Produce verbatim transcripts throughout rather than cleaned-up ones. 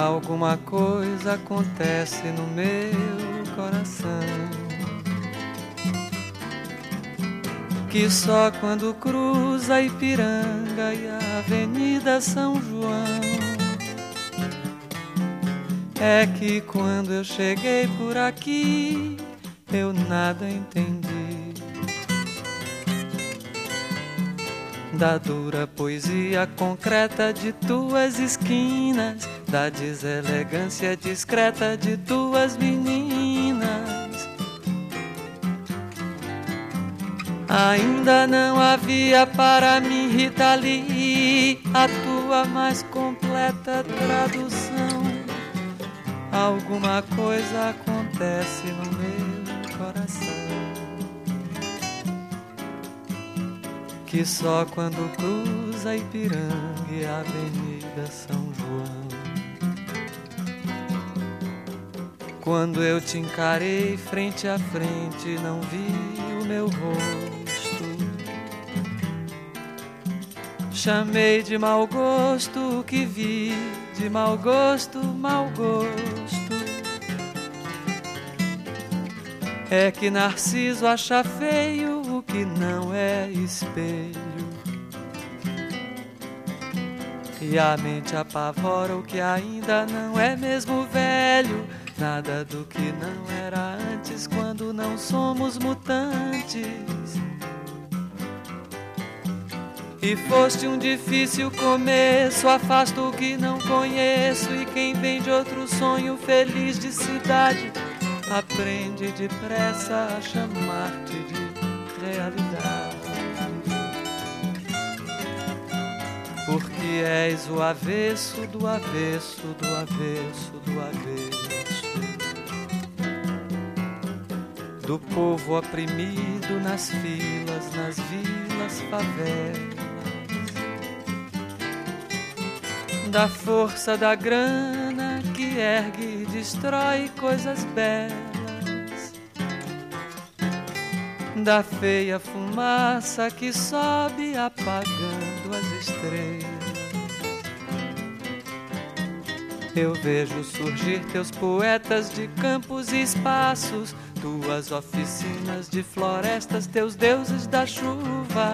Alguma coisa acontece no meu coração, que só quando cruza a Ipiranga e a Avenida São João é que quando eu cheguei por aqui eu nada entendi da dura poesia concreta de tuas esquinas, da deselegância discreta de tuas meninas. Ainda não havia para mim, Rita Lee, a tua mais completa tradução. Alguma coisa acontece no meu coração, que só quando cruza a Ipiranga e a Avenida São João, quando eu te encarei frente a frente, não vi o meu rosto, chamei de mau gosto o que vi, de mau gosto, mau gosto. É que Narciso acha feio o que não é espelho, e a mente apavora o que ainda não é mesmo velho. Nada do que não era antes quando não somos mutantes. E foste um difícil começo, afasto o que não conheço, e quem vem de outro sonho feliz de cidade aprende depressa a chamar-te de realidade, porque és o avesso do avesso do avesso do avesso do povo oprimido nas filas, nas vilas, favelas, da força da grana que ergue e destrói coisas belas, da feia fumaça que sobe apagando as estrelas. Eu vejo surgir teus poetas de campos e espaços, tuas oficinas de florestas, teus deuses da chuva,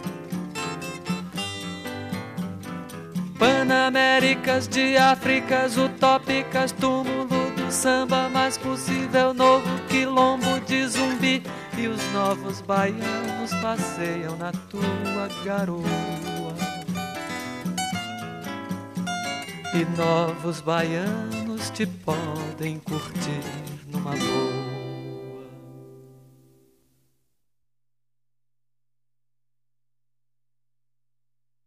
Panaméricas de Áfricas utópicas, túmulo do samba mais possível, novo quilombo de Zumbi, e os novos baianos passeiam na tua garoa, e novos baianos te podem curtir numa boa.